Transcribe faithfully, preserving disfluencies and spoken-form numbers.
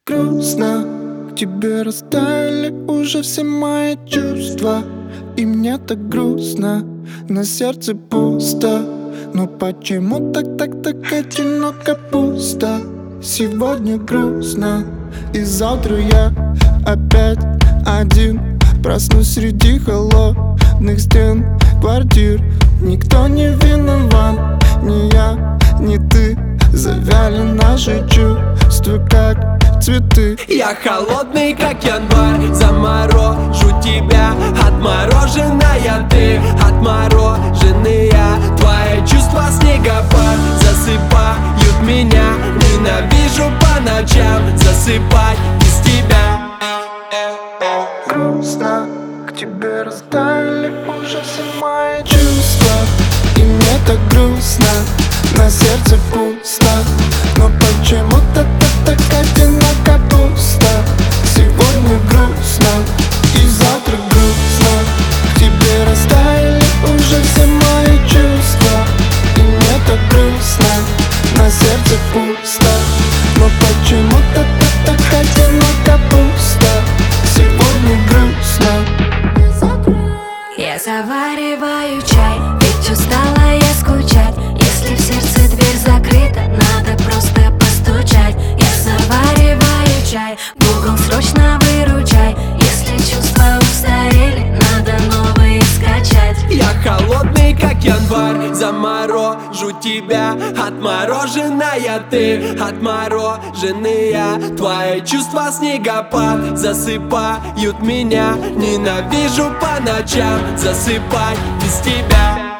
Грустно, к тебе растаяли уже все мои чувства. И мне так грустно, на сердце пусто. Но почему так, так, так одиноко пусто? Сегодня грустно, и завтра я опять один. Проснусь среди холодных стен квартир. Никто не виноват, ни я, ни ты. Завяли наши чувства, как цветы. Я холодный, как январь, заморожу тебя. Отмороженная ты, отмороженные твои чувства, снегопад засыпают меня. Ненавижу по ночам засыпать без тебя. Грустно, к тебе растаяли уже все мои чувства. И мне так грустно, на сердце пусто. Но почему-то так, так одиноко пусто. Сегодня грустно, и завтра грустно. К тебе растаяли уже все мои чувства. И мне так грустно, на сердце пусто. Но почему-то так, так одиноко пусто. Сегодня грустно. Я завариваю чай, ведь устала я скучать. Если в сердце дверь закрыта, надо просто постучать. Я завариваю чай, Google срочно выручай. Если чувства устарели, надо новые скачать. Я холодный, как январь, заморожу тебя. Отмороженная ты, отмороженные твои чувства, снегопад засыпают меня. Ненавижу по ночам засыпать без тебя.